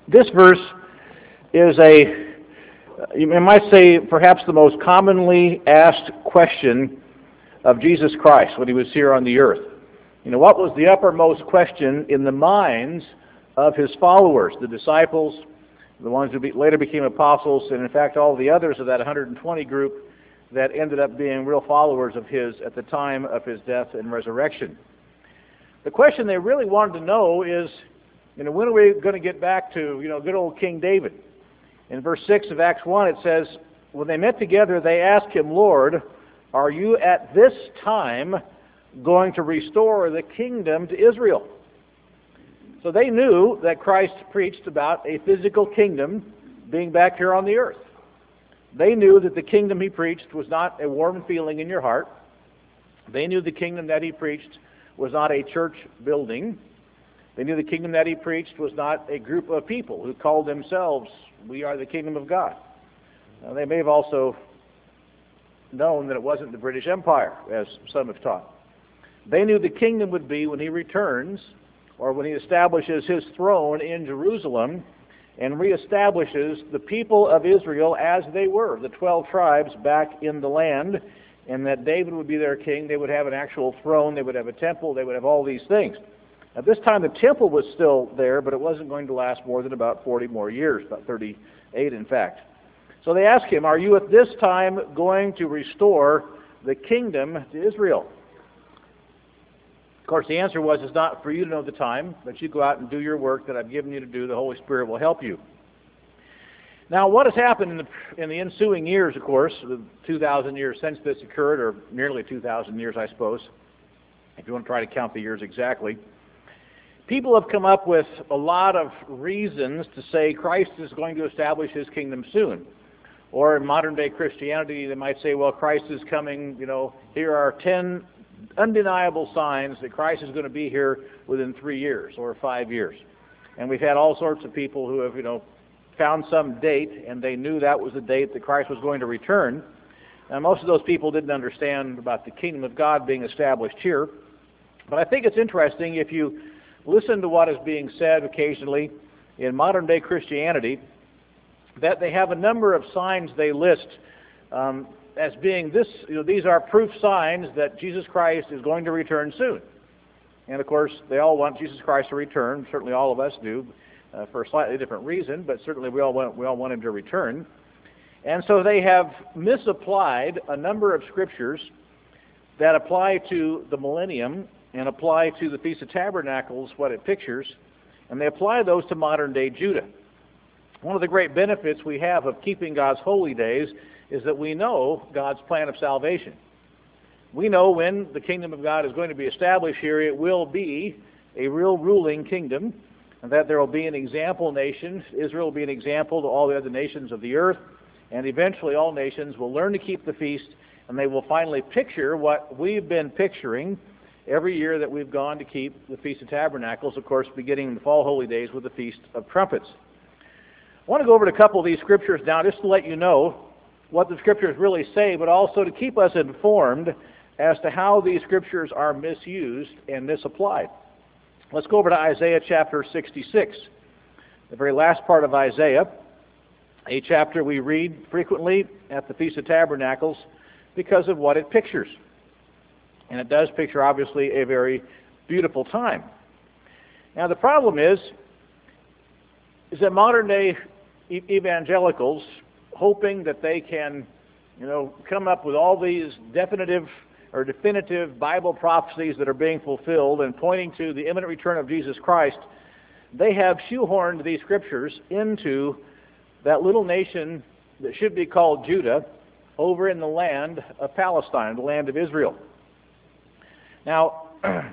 This verse is you might say, perhaps the most commonly asked question of Jesus Christ when he was here on the earth. What was the uppermost question in the minds of his followers, the disciples, the ones who later became apostles, and in fact all the others of that 120 group that ended up being real followers of his at the time of his death and resurrection? The question they really wanted to know is, when are we going to get back to, good old King David? In verse 6 of Acts 1 it says, when they met together they asked him, Lord, are you at this time going to restore the kingdom to Israel? So they knew that Christ preached about a physical kingdom being back here on the earth. They knew that the kingdom he preached was not a warm feeling in your heart. They knew the kingdom that he preached was not a church building. They knew the kingdom that he preached was not a group of people who called themselves, we are the kingdom of God. Now, they may have also known that it wasn't the British Empire, as some have taught. They knew the kingdom would be when he returns, or when he establishes his throne in Jerusalem and reestablishes the people of Israel as they were, the 12 tribes back in the land, and that David would be their king. They would have an actual throne, they would have a temple, they would have all these things. At this time the temple was still there, but it wasn't going to last more than about 40 more years, about 38 in fact. So they asked him, are you at this time going to restore the kingdom to Israel? Of course, the answer was, it's not for you to know the time, but you go out and do your work that I've given you to do. The Holy Spirit will help you. Now, what has happened in the ensuing years, of course, the 2,000 years since this occurred, or nearly 2,000 years, I suppose, if you want to try to count the years exactly, people have come up with a lot of reasons to say Christ is going to establish his kingdom soon. Or in modern-day Christianity, they might say, well, Christ is coming, here are 10 undeniable signs that Christ is going to be here within 3 years or 5 years. And we've had all sorts of people who have, found some date, and they knew that was the date that Christ was going to return. And most of those people didn't understand about the kingdom of God being established here. But I think it's interesting, if you listen to what is being said occasionally in modern-day Christianity, that they have a number of signs they list as being this, these are proof signs that Jesus Christ is going to return soon. And of course, they all want Jesus Christ to return. Certainly all of us do, for a slightly different reason, but certainly we all want him to return. And so they have misapplied a number of scriptures that apply to the millennium and apply to the Feast of Tabernacles, what it pictures, and they apply those to modern-day Judah. One of the great benefits we have of keeping God's holy days is that we know God's plan of salvation. We know when the kingdom of God is going to be established here, it will be a real ruling kingdom, and that there will be an example nation. Israel will be an example to all the other nations of the earth, and eventually all nations will learn to keep the feast, and they will finally picture what we've been picturing every year that we've gone to keep the Feast of Tabernacles, of course, beginning in the fall holy days with the Feast of Trumpets. I want to go over to a couple of these scriptures now just to let you know what the scriptures really say, but also to keep us informed as to how these scriptures are misused and misapplied. Let's go over to Isaiah chapter 66, the very last part of Isaiah, a chapter we read frequently at the Feast of Tabernacles because of what it pictures. And it does picture, obviously, a very beautiful time. Now, the problem is that modern-day evangelicals, hoping that they can, come up with all these definitive Bible prophecies that are being fulfilled and pointing to the imminent return of Jesus Christ, they have shoehorned these scriptures into that little nation that should be called Judah over in the land of Palestine, the land of Israel. Now, a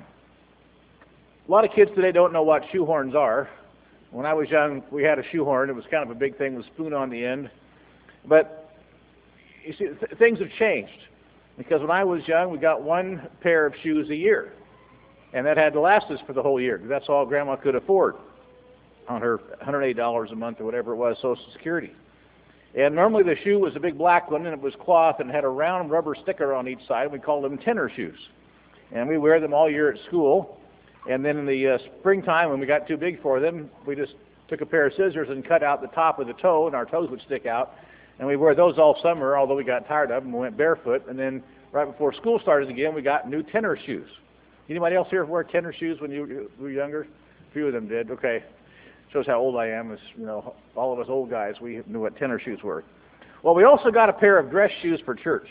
lot of kids today don't know what shoehorns are. When I was young, we had a shoehorn. It was kind of a big thing with a spoon on the end. But you see, things have changed. Because when I was young, we got one pair of shoes a year. And that had to last us for the whole year, because that's all Grandma could afford on her $108 a month or whatever it was, Social Security. And normally the shoe was a big black one, and it was cloth and had a round rubber sticker on each side. We called them tenor shoes. And we wear them all year at school. And then in the springtime, when we got too big for them, we just took a pair of scissors and cut out the top of the toe, and our toes would stick out. And we wore those all summer, although we got tired of them. We went barefoot. And then right before school started again, we got new tennis shoes. Anybody else here wear tennis shoes when you were younger? A few of them did. Okay. Shows how old I am. As you know, all of us old guys, we knew what tennis shoes were. Well, we also got a pair of dress shoes for church.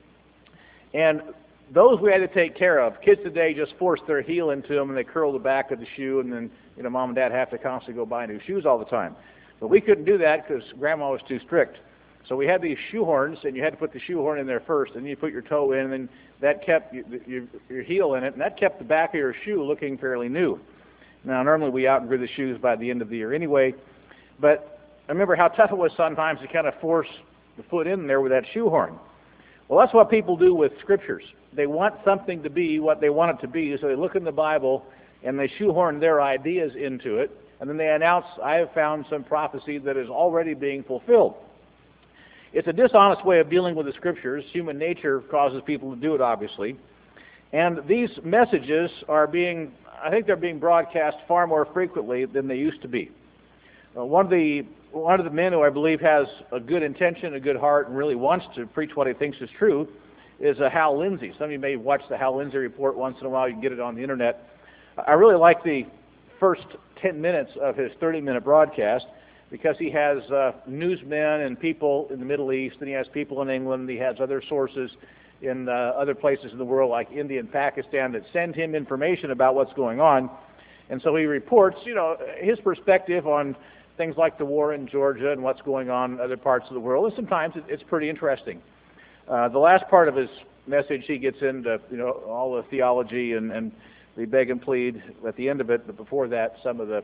And those we had to take care of. Kids today just force their heel into them and they curl the back of the shoe, and then mom and dad have to constantly go buy new shoes all the time. But we couldn't do that because grandma was too strict. So we had these shoe horns, and you had to put the shoe horn in there first, and you put your toe in, and then that kept your heel in it, and that kept the back of your shoe looking fairly new. Now, normally we outgrew the shoes by the end of the year anyway, but I remember how tough it was sometimes to kind of force the foot in there with that shoe horn. Well, that's what people do with scriptures. They want something to be what they want it to be, so they look in the Bible and they shoehorn their ideas into it, and then they announce, I have found some prophecy that is already being fulfilled. It's a dishonest way of dealing with the scriptures. Human nature causes people to do it, obviously. And these messages are being broadcast far more frequently than they used to be. One of the men who I believe has a good intention, a good heart, and really wants to preach what he thinks is true is Hal Lindsey. Some of you may watch the Hal Lindsey Report once in a while. You can get it on the internet. I really like the first 10 minutes of his 30-minute broadcast because he has newsmen and people in the Middle East, and he has people in England, he has other sources in other places in the world like India and Pakistan that send him information about what's going on. And so he reports, his perspective on things like the war in Georgia and what's going on in other parts of the world. And sometimes it's pretty interesting. The last part of his message, he gets into, all the theology and the beg and plead at the end of it. But before that, some of the,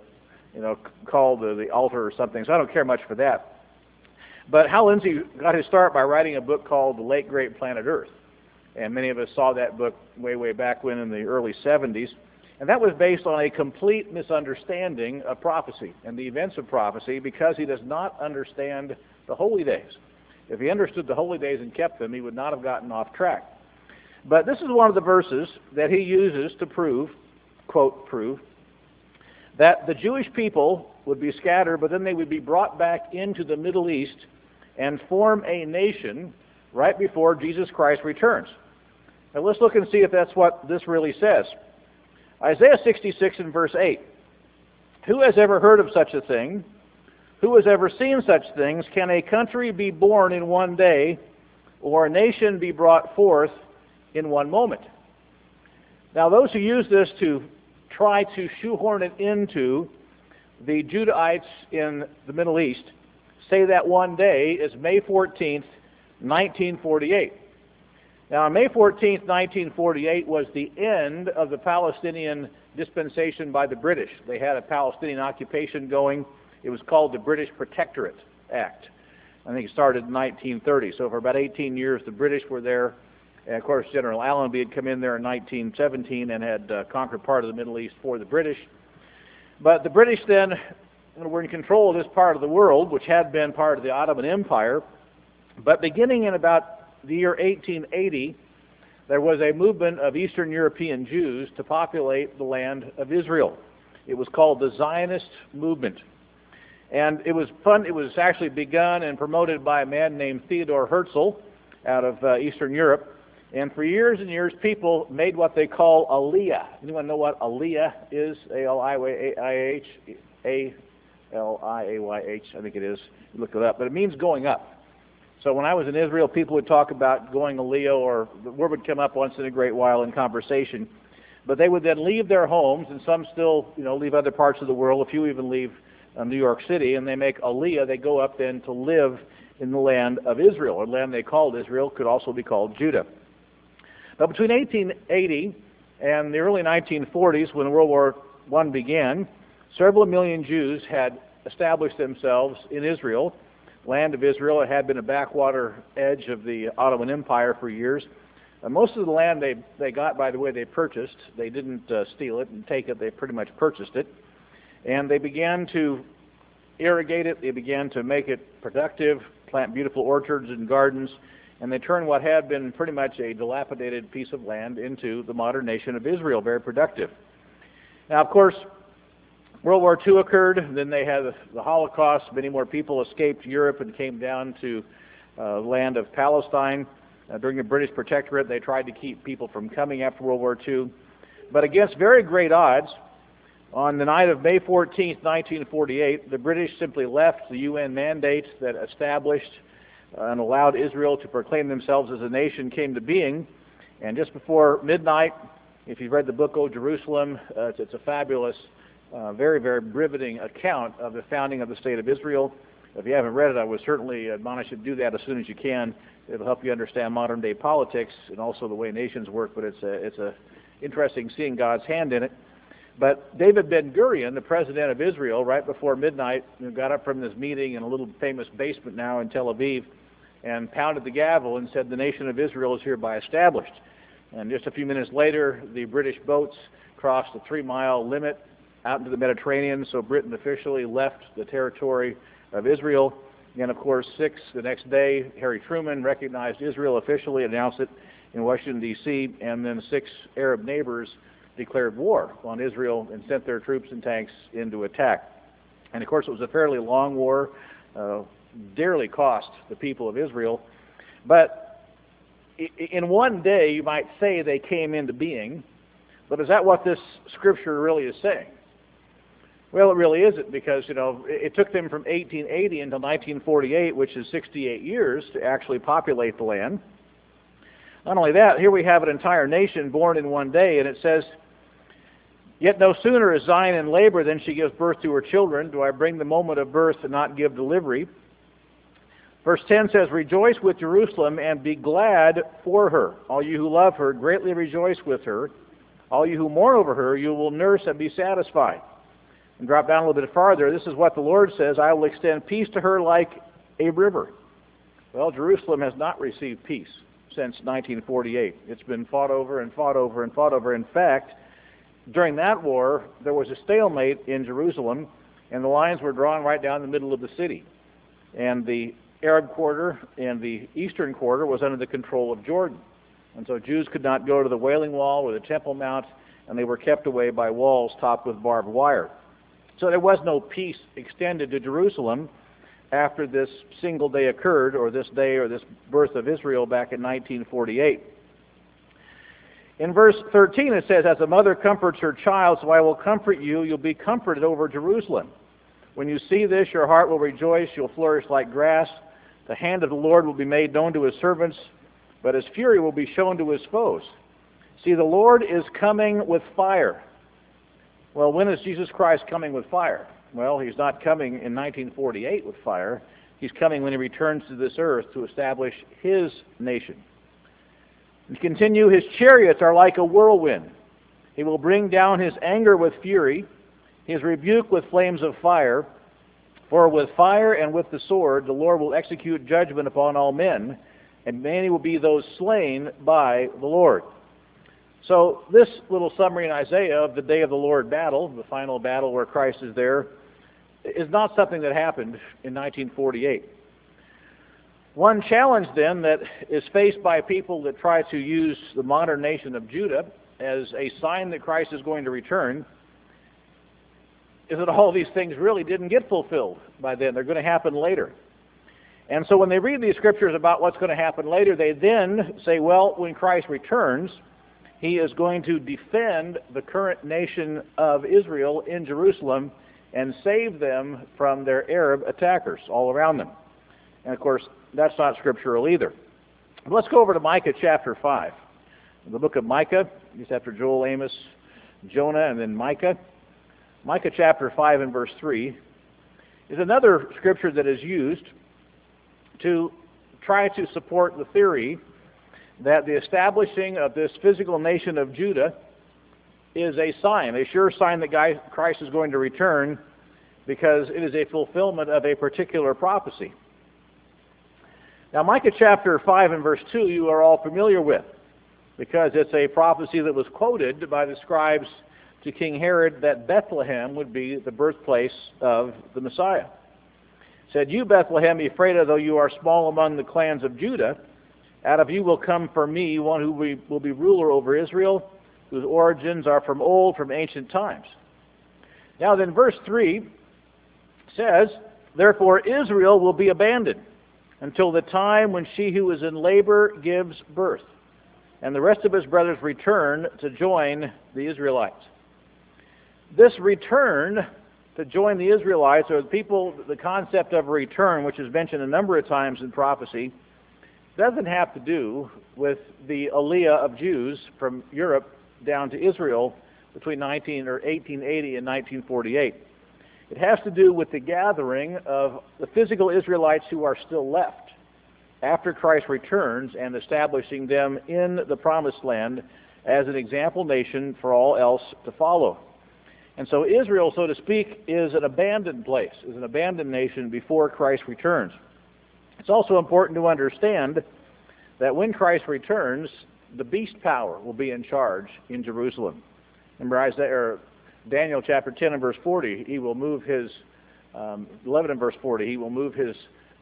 call to the altar or something. So I don't care much for that. But Hal Lindsey got his start by writing a book called The Late Great Planet Earth. And many of us saw that book way back when in the early 70s. And that was based on a complete misunderstanding of prophecy and the events of prophecy because he does not understand the holy days. If he understood the holy days and kept them, he would not have gotten off track. But this is one of the verses that he uses to prove, quote, prove, that the Jewish people would be scattered, but then they would be brought back into the Middle East and form a nation right before Jesus Christ returns. Now let's look and see if that's what this really says. Isaiah 66 and verse 8. Who has ever heard of such a thing? Who has ever seen such things? Can a country be born in one day, or a nation be brought forth in one moment? Now those who use this to try to shoehorn it into the Judahites in the Middle East say that one day is May 14th, 1948. Now, on May 14th, 1948 was the end of the Palestinian dispensation by the British. They had a Palestinian occupation going. It was called the British Protectorate Act. I think it started in 1930. So for about 18 years, the British were there. And, of course, General Allenby had come in there in 1917 and had conquered part of the Middle East for the British. But the British then were in control of this part of the world, which had been part of the Ottoman Empire. But beginning in about the year 1880, there was a movement of Eastern European Jews to populate the land of Israel. It was called the Zionist movement. And it was fun. It was actually begun and promoted by a man named Theodor Herzl out of Eastern Europe. And for years and years, people made what they call Aliyah. Anyone know what Aliyah is? A-L-I-Y-A-H? A-L-I-A-Y-H, I think it is. You look it up. But it means going up. So when I was in Israel, people would talk about going Aliyah, or the word would come up once in a great while in conversation. But they would then leave their homes, and some still, leave other parts of the world. A few even leave New York City, and they make Aliyah. They go up then to live in the land of Israel, or land they called Israel, could also be called Judah. But between 1880 and the early 1940s, when World War I began, several million Jews had established themselves in Israel. Land of Israel. It had been a backwater edge of the Ottoman Empire for years. Most of the land they got, by the way, they purchased. They didn't steal it and take it. They pretty much purchased it. And they began to irrigate it. They began to make it productive, plant beautiful orchards and gardens, and they turned what had been pretty much a dilapidated piece of land into the modern nation of Israel, very productive. Now, of course, World War II occurred, then they had the Holocaust. Many more people escaped Europe and came down to the land of Palestine. During the British Protectorate, they tried to keep people from coming after World War II. But against very great odds, on the night of May 14th, 1948, the British simply left the UN mandate that established and allowed Israel to proclaim themselves as a nation came to being. And just before midnight, if you've read the book, O Jerusalem, it's a fabulous, very, very riveting account of the founding of the State of Israel. If you haven't read it, I would certainly admonish you to do that as soon as you can. It'll help you understand modern-day politics and also the way nations work, but it's interesting seeing God's hand in it. But David Ben-Gurion, the president of Israel, right before midnight, got up from this meeting in a little famous basement now in Tel Aviv and pounded the gavel and said, "The nation of Israel is hereby established." And just a few minutes later, the British boats crossed the 3-mile limit out into the Mediterranean, so Britain officially left the territory of Israel. And of course, the next day, Harry Truman recognized Israel officially, announced it in Washington, D.C., and then 6 Arab neighbors declared war on Israel and sent their troops and tanks into attack. And of course, it was a fairly long war, dearly cost the people of Israel. But in one day, you might say they came into being, but is that what this scripture really is saying? Well, it really isn't, because, it took them from 1880 until 1948, which is 68 years, to actually populate the land. Not only that, here we have an entire nation born in one day, and it says, "Yet no sooner is Zion in labor than she gives birth to her children. Do I bring the moment of birth and not give delivery?" Verse 10 says, "Rejoice with Jerusalem and be glad for her. All you who love her, greatly rejoice with her. All you who mourn over her, you will nurse and be satisfied." And drop down a little bit farther, this is what the Lord says, "I will extend peace to her like a river." Well, Jerusalem has not received peace since 1948. It's been fought over and fought over and fought over. In fact, during that war, there was a stalemate in Jerusalem, and the lines were drawn right down the middle of the city. And the Arab quarter and the eastern quarter was under the control of Jordan. And so Jews could not go to the Wailing Wall or the Temple Mount, and they were kept away by walls topped with barbed wire. So there was no peace extended to Jerusalem after this single day occurred, or this day, or this birth of Israel back in 1948. In verse 13 it says, "As a mother comforts her child, so I will comfort you. You'll be comforted over Jerusalem. When you see this, your heart will rejoice. You'll flourish like grass. The hand of the Lord will be made known to his servants, but his fury will be shown to his foes. See, the Lord is coming with fire." Well, when is Jesus Christ coming with fire? Well, he's not coming in 1948 with fire. He's coming when he returns to this earth to establish his nation. And continue, "His chariots are like a whirlwind. He will bring down his anger with fury, his rebuke with flames of fire. For with fire and with the sword the Lord will execute judgment upon all men, and many will be those slain by the Lord." So this little summary in Isaiah of the day of the Lord battle, the final battle where Christ is there, is not something that happened in 1948. One challenge then that is faced by people that try to use the modern nation of Judah as a sign that Christ is going to return is that all these things really didn't get fulfilled by then. They're going to happen later. And so when they read these scriptures about what's going to happen later, they then say, well, when Christ returns, he is going to defend the current nation of Israel in Jerusalem and save them from their Arab attackers all around them. And of course, that's not scriptural either. But let's go over to Micah chapter 5. The book of Micah, just after Joel, Amos, Jonah, and then Micah. Micah chapter 5 and verse 3 is another scripture that is used to try to support the theory that the establishing of this physical nation of Judah is a sign, a sure sign that Christ is going to return, because it is a fulfillment of a particular prophecy. Now, Micah chapter 5 and verse 2 you are all familiar with, because it's a prophecy that was quoted by the scribes to King Herod that Bethlehem would be the birthplace of the Messiah. It said, "You, Bethlehem, Ephrathah, though you are small among the clans of Judah, out of you will come for me one who will be ruler over Israel, whose origins are from old, from ancient times." Now then, verse 3 says, "Therefore Israel will be abandoned until the time when she who is in labor gives birth, and the rest of his brothers return to join the Israelites." This return to join the Israelites, or the concept of a return, which is mentioned a number of times in prophecy, doesn't have to do with the Aliyah of Jews from Europe down to Israel between 1880 and 1948. It has to do with the gathering of the physical Israelites who are still left after Christ returns and establishing them in the Promised Land as an example nation for all else to follow. And so Israel, so to speak, is an abandoned place, is an abandoned nation before Christ returns. It's also important to understand that when Christ returns, the beast power will be in charge in Jerusalem. Remember Daniel chapter 10 and verse 40, he will move his, 11 and verse 40, he will move his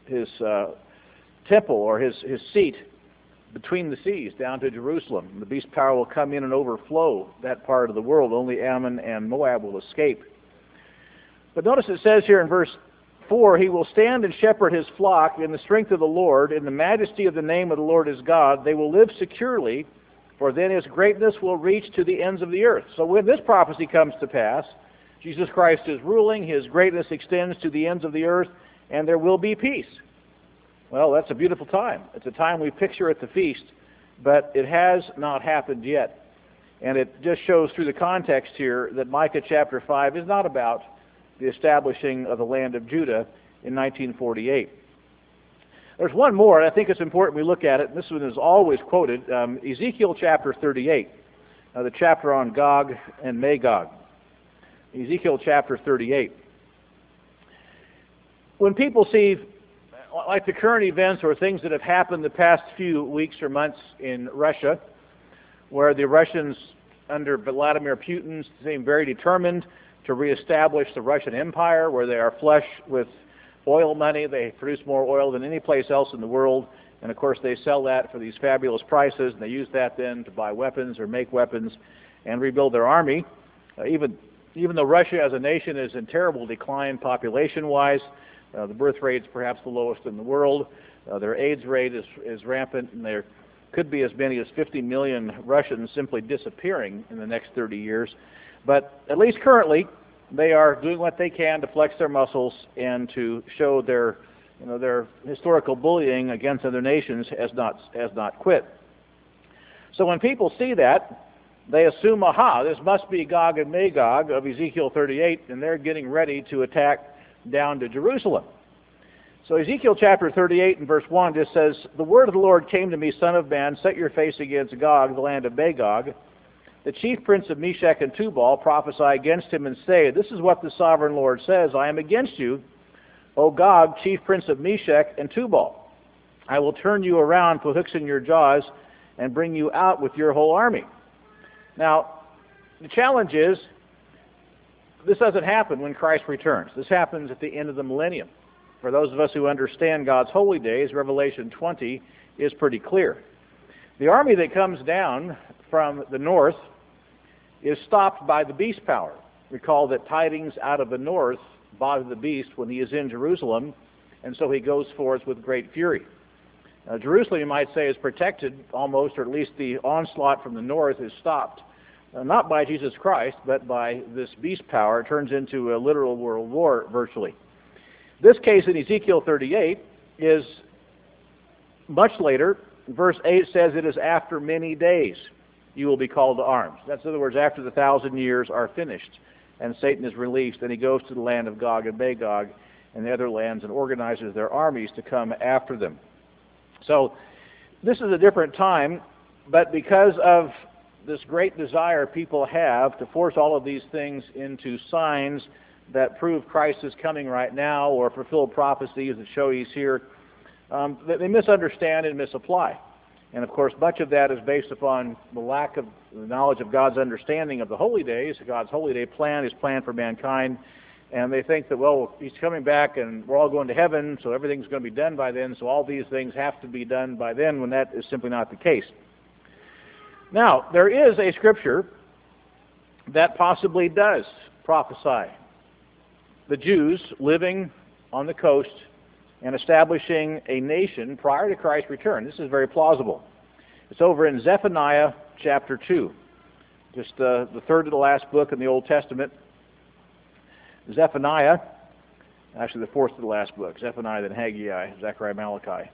temple or his seat between the seas down to Jerusalem. The beast power will come in and overflow that part of the world. Only Ammon and Moab will escape. But notice it says here in verse 4, "He will stand and shepherd his flock in the strength of the Lord, in the majesty of the name of the Lord his God. They will live securely, for then his greatness will reach to the ends of the earth." So when this prophecy comes to pass, Jesus Christ is ruling, his greatness extends to the ends of the earth, and there will be peace. Well, that's a beautiful time. It's a time we picture at the feast, but it has not happened yet. And it just shows through the context here that Micah chapter 5 is not about the establishing of the land of Judah in 1948. There's one more, and I think it's important we look at it, and this one is always quoted, Ezekiel chapter 38, the chapter on Gog and Magog. Ezekiel chapter 38. When people see, like the current events or things that have happened the past few weeks or months in Russia, where the Russians under Vladimir Putin seem very determined to reestablish the Russian Empire, where they are flush with oil money. They produce more oil than any place else in the world, and of course they sell that for these fabulous prices, and they use that then to buy weapons or make weapons and rebuild their army. Even though Russia as a nation is in terrible decline population-wise, the birth rate is perhaps the lowest in the world. Their AIDS rate is rampant, and there could be as many as 50 million Russians simply disappearing in the next 30 years. But at least currently, they are doing what they can to flex their muscles and to show their historical bullying against other nations has not quit. So when people see that, they assume, aha, this must be Gog and Magog of Ezekiel 38, and they're getting ready to attack down to Jerusalem. So Ezekiel chapter 38 and verse 1 just says, "The word of the Lord came to me, Son of man, set your face against Gog, the land of Magog. The chief prince of Meshech and Tubal, prophesy against him and say, this is what the sovereign Lord says, I am against you, O Gog, chief prince of Meshech and Tubal. I will turn you around, put hooks in your jaws, and bring you out with your whole army." Now, the challenge is, this doesn't happen when Christ returns. This happens at the end of the millennium. For those of us who understand God's holy days, Revelation 20 is pretty clear. The army that comes down from the north is stopped by the beast power. Recall that tidings out of the north bother the beast when he is in Jerusalem, and so he goes forth with great fury. Jerusalem, you might say, is protected almost, or at least the onslaught from the north is stopped. Not by Jesus Christ, but by this beast power. It turns into a literal world war, virtually. This case in Ezekiel 38 is much later. Verse 8 says, "It is after many days you will be called to arms." That's, in other words, after the 1,000 years are finished and Satan is released, then he goes to the land of Gog and Magog and the other lands and organizes their armies to come after them. So this is a different time, but because of this great desire people have to force all of these things into signs that prove Christ is coming right now or fulfill prophecies that show he's here, they misunderstand and misapply. And of course, much of that is based upon the lack of the knowledge of God's understanding of the holy days, God's holy day plan, his plan for mankind. And they think that, well, he's coming back and we're all going to heaven, so everything's going to be done by then, so all these things have to be done by then, when that is simply not the case. Now, there is a scripture that possibly does prophesy the Jews living on the coast and establishing a nation prior to Christ's return. This is very plausible. It's over in Zephaniah chapter 2, just the third to the last book in the Old Testament. Zephaniah, actually the fourth to the last book, Zephaniah, then Haggai, Zechariah, Malachi.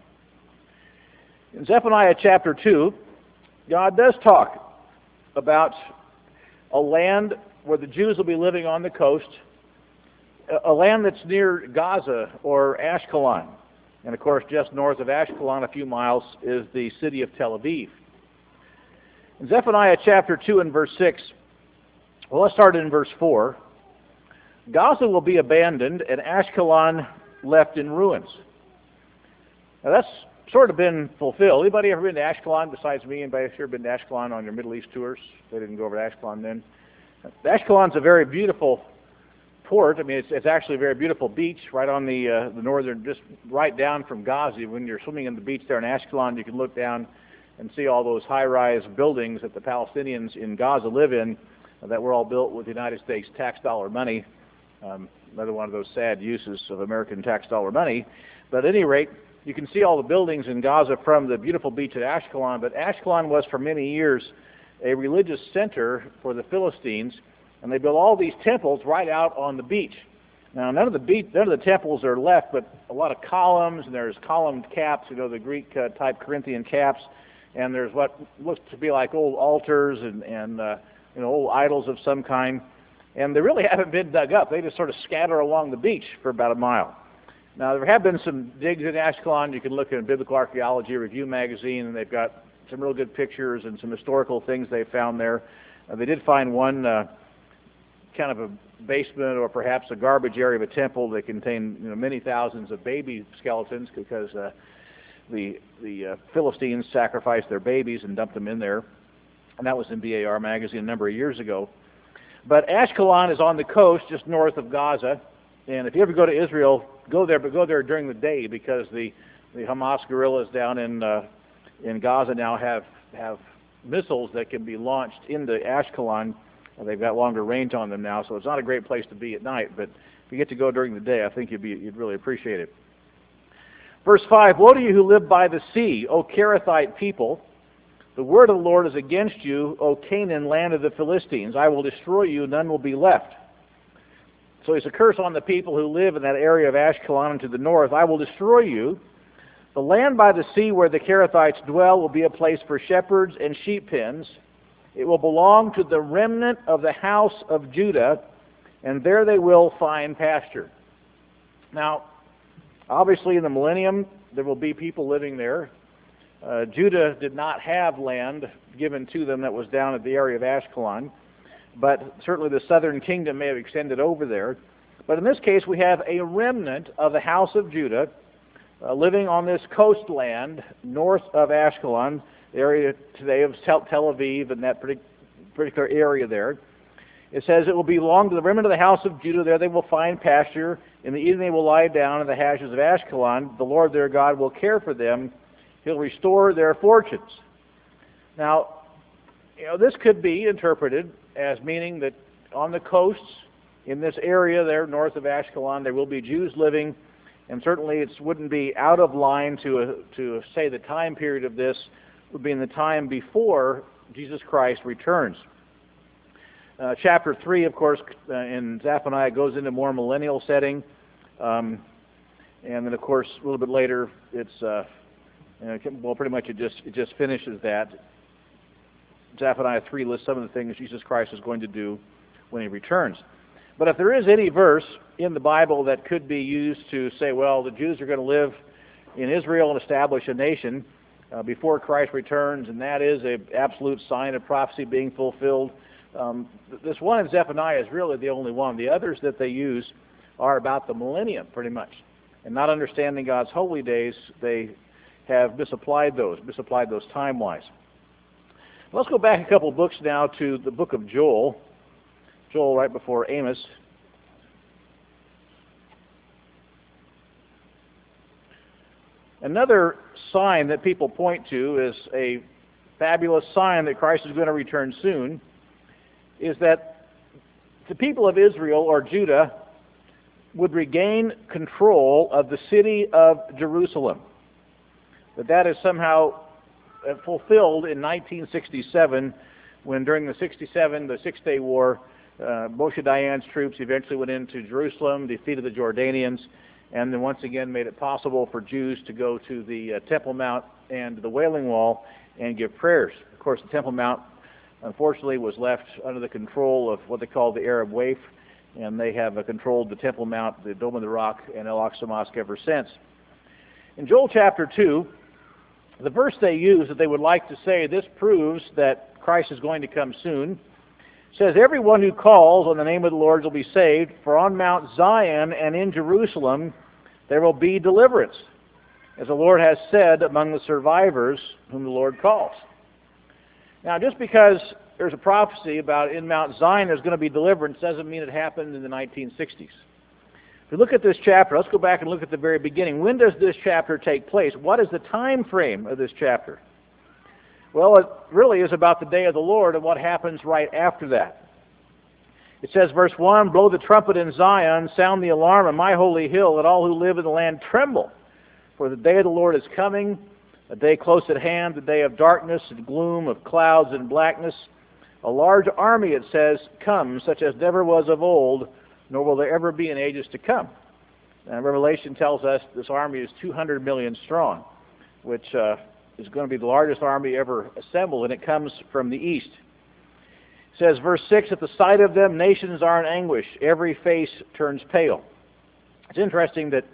In Zephaniah chapter 2, God does talk about a land where the Jews will be living on the coast, a land that's near Gaza or Ashkelon. And of course, just north of Ashkelon, a few miles, is the city of Tel Aviv. In Zephaniah chapter 2 and verse 6, well, let's start in verse 4. Gaza will be abandoned and Ashkelon left in ruins. Now that's sort of been fulfilled. Anybody ever been to Ashkelon besides me? Anybody ever been to Ashkelon on your Middle East tours? They didn't go over to Ashkelon then. Ashkelon's a very beautiful port. I mean, it's actually a very beautiful beach right on the northern, just right down from Gaza. When you're swimming in the beach there in Ashkelon, you can look down and see all those high-rise buildings that the Palestinians in Gaza live in that were all built with United States tax dollar money. Another one of those sad uses of American tax dollar money. But at any rate, you can see all the buildings in Gaza from the beautiful beach at Ashkelon. But Ashkelon was for many years a religious center for the Philistines, and they built all these temples right out on the beach. Now, none of the temples are left, but a lot of columns, and there's columned caps, the Greek type Corinthian caps, and there's what looks to be like old altars and old idols of some kind. And they really haven't been dug up. They just sort of scatter along the beach for about a mile. Now, there have been some digs in Ashkelon. You can look in Biblical Archaeology Review magazine, and they've got some real good pictures and some historical things they found there. They did find one kind of a basement or perhaps a garbage area of a temple that contained many thousands of baby skeletons because the Philistines sacrificed their babies and dumped them in there. And that was in BAR magazine a number of years ago. But Ashkelon is on the coast just north of Gaza. And if you ever go to Israel, go there, but go there during the day because the Hamas guerrillas down in Gaza now have missiles that can be launched into Ashkelon. They've got longer range on them now, so it's not a great place to be at night. But if you get to go during the day, I think you'd really appreciate it. Verse 5, Woe to you who live by the sea, O Kerethite people! The word of the Lord is against you, O Canaan, land of the Philistines. I will destroy you, none will be left. So it's a curse on the people who live in that area of Ashkelon and to the north. I will destroy you. The land by the sea where the Kerethites dwell will be a place for shepherds and sheep pens. It will belong to the remnant of the house of Judah, and there they will find pasture. Now, obviously in the millennium, there will be people living there. Judah did not have land given to them that was down at the area of Ashkelon, but certainly the southern kingdom may have extended over there. But in this case, we have a remnant of the house of Judah living on this coastland north of Ashkelon, the area today of Tel Aviv and that particular area there. It says it will belong to the remnant of the house of Judah. There they will find pasture. In the evening they will lie down in the hashes of Ashkelon. The Lord their God will care for them. He'll restore their fortunes. Now, this could be interpreted as meaning that on the coasts in this area there north of Ashkelon there will be Jews living, and certainly it wouldn't be out of line to say the time period of this would be in the time before Jesus Christ returns. Chapter 3, of course, in Zephaniah goes into more millennial setting, and then of course a little bit later it's pretty much it just finishes that. Zephaniah 3 lists some of the things Jesus Christ is going to do when he returns. But if there is any verse in the Bible that could be used to say, well, the Jews are going to live in Israel and establish a nation before Christ returns, and that is an absolute sign of prophecy being fulfilled, this one in Zephaniah is really the only one. The others that they use are about the millennium, pretty much. And not understanding God's holy days, they have misapplied those time-wise. Let's go back a couple books now to the book of Joel. Joel right before Amos. Another sign that people point to is a fabulous sign that Christ is going to return soon, is that the people of Israel or Judah would regain control of the city of Jerusalem. That is somehow fulfilled in 1967, when during the Six-Day War, Moshe Dayan's troops eventually went into Jerusalem, defeated the Jordanians, and then once again made it possible for Jews to go to the Temple Mount and the Wailing Wall and give prayers. Of course, the Temple Mount, unfortunately, was left under the control of what they call the Arab Waif, and they have controlled the Temple Mount, the Dome of the Rock, and Al-Aqsa Mosque ever since. In Joel chapter 2, the verse they use that they would like to say, this proves that Christ is going to come soon, says, "Everyone who calls on the name of the Lord will be saved, for on Mount Zion and in Jerusalem there will be deliverance, as the Lord has said, among the survivors whom the Lord calls." Now, just because there's a prophecy about in Mount Zion there's going to be deliverance doesn't mean it happened in the 1960s. If we look at this chapter, let's go back and look at the very beginning. When does this chapter take place? What is the time frame of this chapter? Well, it really is about the day of the Lord and what happens right after that. It says, verse 1, "Blow the trumpet in Zion, sound the alarm on my holy hill, let all who live in the land tremble. For the day of the Lord is coming, a day close at hand, the day of darkness and gloom, of clouds and blackness. A large army," it says, "comes, such as never was of old, nor will there ever be in ages to come." And Revelation tells us this army is 200 million strong, which is going to be the largest army ever assembled, and it comes from the east. It says, verse 6, "At the sight of them, nations are in anguish. Every face turns pale." It's interesting that,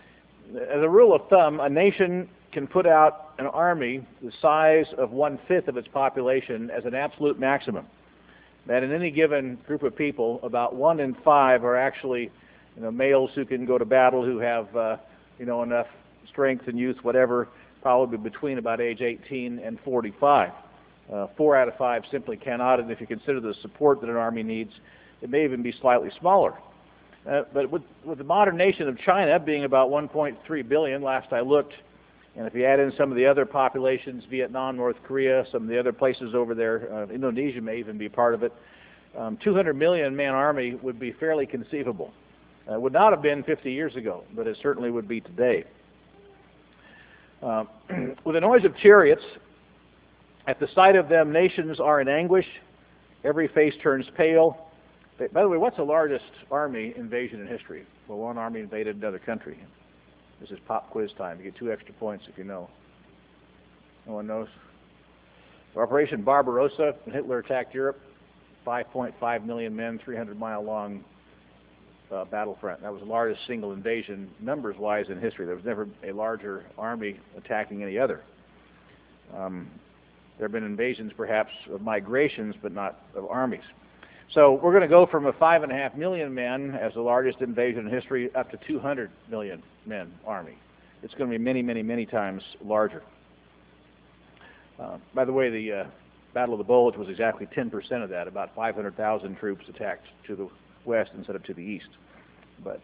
as a rule of thumb, a nation can put out an army the size of 1/5 of its population as an absolute maximum. That in any given group of people, about 1 in 5 are actually males who can go to battle, who have enough strength and youth, whatever, probably between about age 18 and 45. 4 out of 5 simply cannot, and if you consider the support that an army needs, it may even be slightly smaller. But with the modern nation of China being about 1.3 billion, last I looked, and if you add in some of the other populations, Vietnam, North Korea, some of the other places over there, Indonesia may even be part of it, 200 million man army would be fairly conceivable. It would not have been 50 years ago, but it certainly would be today. With the noise of chariots, at the sight of them, nations are in anguish. Every face turns pale. By the way, what's the largest army invasion in history? Well, one army invaded another country. This is pop quiz time. You get 2 extra points if you know. No one knows? Operation Barbarossa, when Hitler attacked Europe, 5.5 million men, 300-mile-long battlefront. That was the largest single invasion, numbers-wise, in history. There was never a larger army attacking any other. There have been invasions, perhaps, of migrations, but not of armies. So we're going to go from a 5.5 million men as the largest invasion in history up to 200 million men army. It's going to be many, many, many times larger. By the way, the Battle of the Bulge was exactly 10% of that. About 500,000 troops attacked to the west instead of to the east. But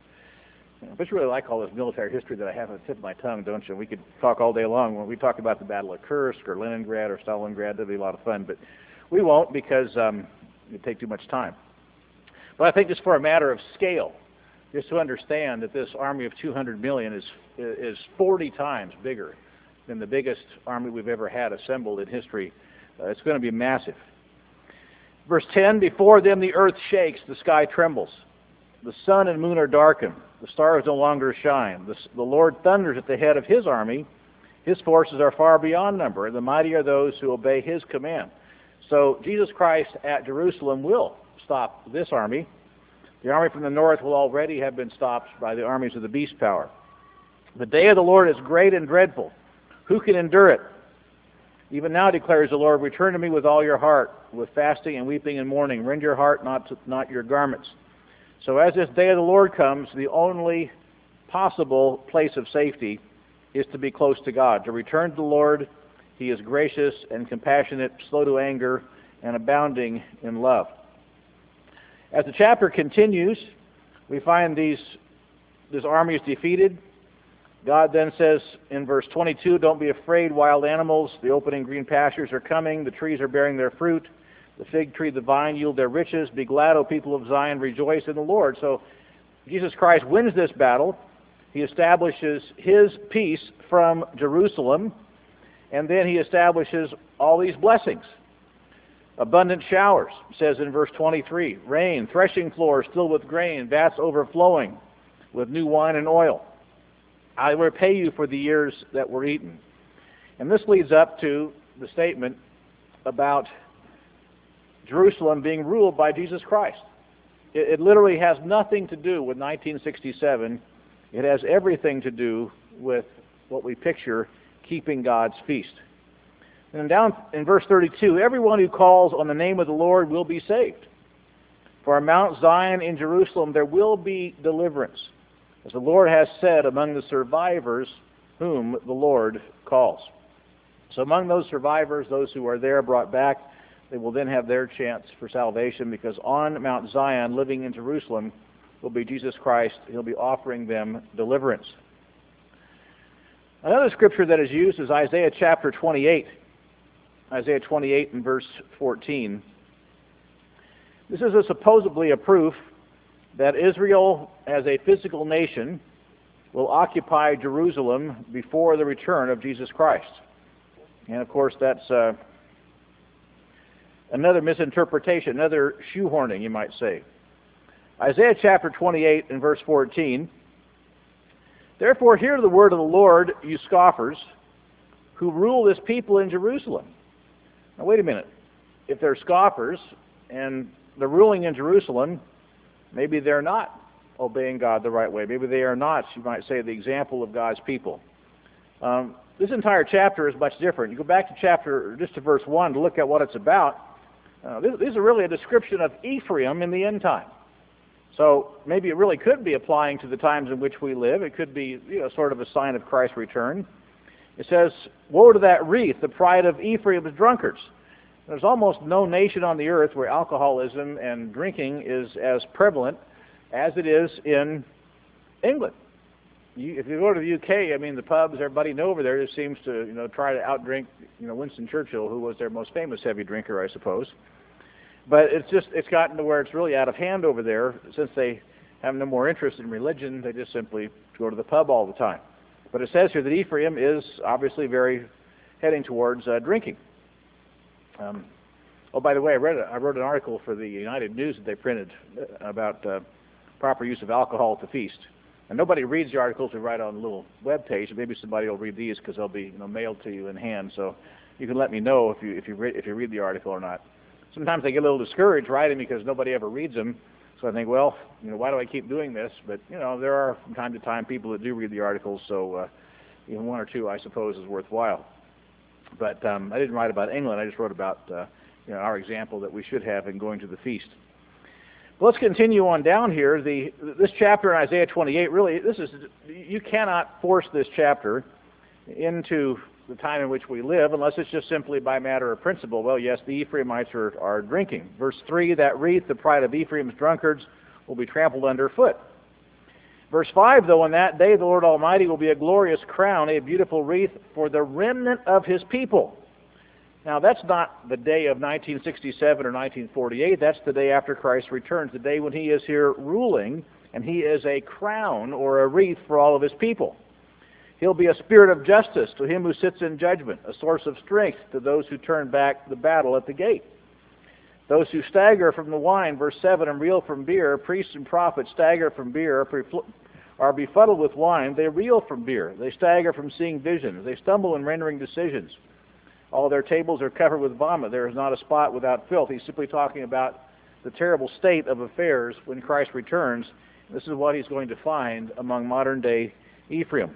you really like all this military history that I have at the tip of my tongue, don't you? We could talk all day long. When we talk about the Battle of Kursk or Leningrad or Stalingrad, that'd be a lot of fun. But we won't, because it'd take too much time. But I think just for a matter of scale, just to understand that this army of 200 million is 40 times bigger than the biggest army we've ever had assembled in history. It's going to be massive. Verse 10, "Before them the earth shakes, the sky trembles. The sun and moon are darkened. The stars no longer shine. The Lord thunders at the head of his army. His forces are far beyond number, and the mighty are those who obey his command." So Jesus Christ at Jerusalem will stop this army. The army from the north will already have been stopped by the armies of the beast power. "The day of the Lord is great and dreadful. Who can endure it? Even now, declares the Lord, return to me with all your heart, with fasting and weeping and mourning. Rend your heart, not your garments." So as this day of the Lord comes, the only possible place of safety is to be close to God, to return to the Lord. He is gracious and compassionate, slow to anger, and abounding in love. As the chapter continues, we find this army is defeated. God then says in verse 22, "Don't be afraid, wild animals. The opening green pastures are coming. The trees are bearing their fruit. The fig tree, the vine yield their riches. Be glad, O people of Zion. Rejoice in the Lord." So Jesus Christ wins this battle. He establishes his peace from Jerusalem, and then he establishes all these blessings. Abundant showers, says in verse 23. Rain, threshing floors filled with grain, vats overflowing with new wine and oil. I will repay you for the years that were eaten. And this leads up to the statement about Jerusalem being ruled by Jesus Christ. It literally has nothing to do with 1967. It has everything to do with what we picture keeping God's feast. And down in verse 32, everyone who calls on the name of the Lord will be saved. For on Mount Zion in Jerusalem there will be deliverance, as the Lord has said, among the survivors whom the Lord calls. So among those survivors, those who are there brought back, they will then have their chance for salvation, because on Mount Zion, living in Jerusalem, will be Jesus Christ. He'll be offering them deliverance. Another scripture that is used is Isaiah chapter 28. Isaiah 28 and verse 14. This is supposedly a proof that Israel, as a physical nation, will occupy Jerusalem before the return of Jesus Christ. And of course, that's another misinterpretation, another shoehorning, you might say. Isaiah chapter 28 and verse 14. Therefore hear the word of the Lord, you scoffers, who rule this people in Jerusalem. Now wait a minute. If they're scoffers and they're ruling in Jerusalem, maybe they're not obeying God the right way. Maybe they are not, you might say, the example of God's people. This entire chapter is much different. You go back to verse 1 to look at what it's about. This is really a description of Ephraim in the end time. So maybe it really could be applying to the times in which we live. It could be, sort of a sign of Christ's return. It says, woe to that wreath, the pride of Ephraim's drunkards. There's almost no nation on the earth where alcoholism and drinking is as prevalent as it is in England. If you go to the UK, the pubs, everybody over there just seems to, try to outdrink, Winston Churchill, who was their most famous heavy drinker, I suppose. But it's gotten to where it's really out of hand over there. Since they have no more interest in religion, they just simply go to the pub all the time. But it says here that Ephraim is obviously very heading towards drinking. By the way, I wrote an article for the United News that they printed about proper use of alcohol at the feast. And nobody reads the articles we write on a little web page. Maybe somebody will read these because they'll be mailed to you in hand. So you can let me know if you read the article or not. Sometimes I get a little discouraged writing because nobody ever reads them. So I think, well, why do I keep doing this? But there are from time to time people that do read the articles. So even one or two, I suppose, is worthwhile. But I didn't write about England. I just wrote about our example that we should have in going to the feast. But let's continue on down here. This chapter in Isaiah 28, really, you cannot force this chapter into the time in which we live unless it's just simply by matter of principle. Well, yes, the Ephraimites are drinking. Verse 3, that wreath, the pride of Ephraim's drunkards, will be trampled underfoot. Verse 5, though, on that day the Lord Almighty will be a glorious crown, a beautiful wreath for the remnant of his people. Now, that's not the day of 1967 or 1948. That's the day after Christ returns, the day when he is here ruling, and he is a crown or a wreath for all of his people. He'll be a spirit of justice to him who sits in judgment, a source of strength to those who turn back the battle at the gate. Those who stagger from the wine, verse 7, and reel from beer, priests and prophets stagger from beer, are befuddled with wine, they reel from beer. They stagger from seeing visions. They stumble in rendering decisions. All their tables are covered with vomit. There is not a spot without filth. He's simply talking about the terrible state of affairs when Christ returns. This is what he's going to find among modern-day Ephraim.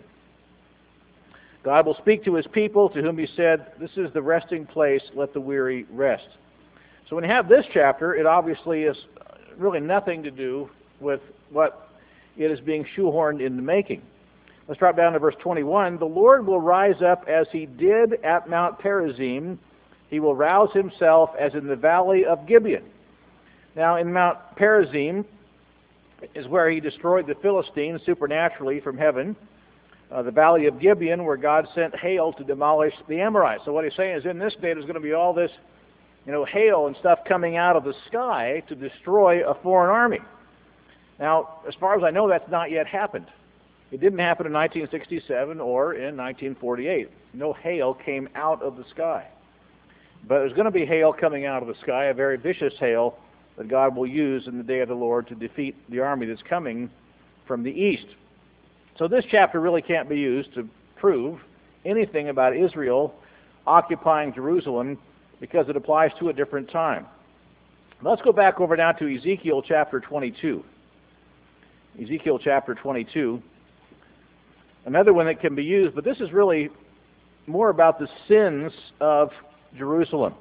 God will speak to his people, to whom he said, this is the resting place, let the weary rest. So when you have this chapter, it obviously is really nothing to do with what it is being shoehorned into making. Let's drop down to verse 21. The Lord will rise up as he did at Mount Perazim. He will rouse himself as in the valley of Gibeon. Now, in Mount Perazim is where he destroyed the Philistines supernaturally from heaven. The valley of Gibeon, where God sent hail to demolish the Amorites. So what he's saying is, in this day, there's going to be all this, hail and stuff coming out of the sky to destroy a foreign army. Now, as far as I know, that's not yet happened. It didn't happen in 1967 or in 1948. No hail came out of the sky. But there's going to be hail coming out of the sky, a very vicious hail that God will use in the day of the Lord to defeat the army that's coming from the east. So this chapter really can't be used to prove anything about Israel occupying Jerusalem because it applies to a different time. Let's go back over now to Ezekiel chapter 22. Ezekiel chapter 22. Another one that can be used, but this is really more about the sins of Jerusalem.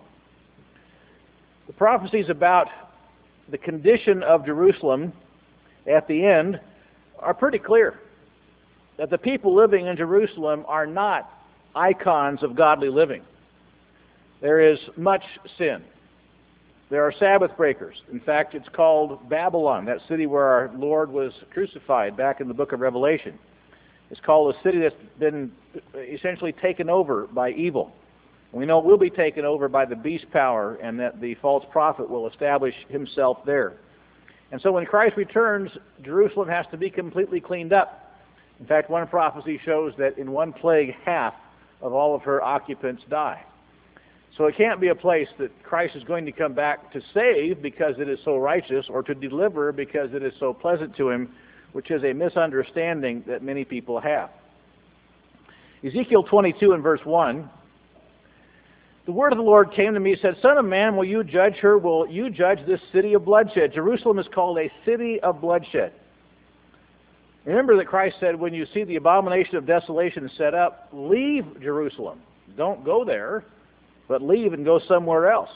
The prophecies about the condition of Jerusalem at the end are pretty clear. That the people living in Jerusalem are not icons of godly living. There is much sin. There are Sabbath breakers. In fact, it's called Babylon, that city where our Lord was crucified back in the book of Revelation. It's called a city that's been essentially taken over by evil. We know it will be taken over by the beast power, and that the false prophet will establish himself there. And so when Christ returns, Jerusalem has to be completely cleaned up. In fact, one prophecy shows that in one plague, half of all of her occupants die. So it can't be a place that Christ is going to come back to save because it is so righteous, or to deliver because it is so pleasant to him, which is a misunderstanding that many people have. Ezekiel 22 and verse 1, the word of the Lord came to me, said, Son of man, will you judge her? Will you judge this city of bloodshed? Jerusalem is called a city of bloodshed. Remember that Christ said, when you see the abomination of desolation set up, leave Jerusalem. Don't go there, but leave and go somewhere else.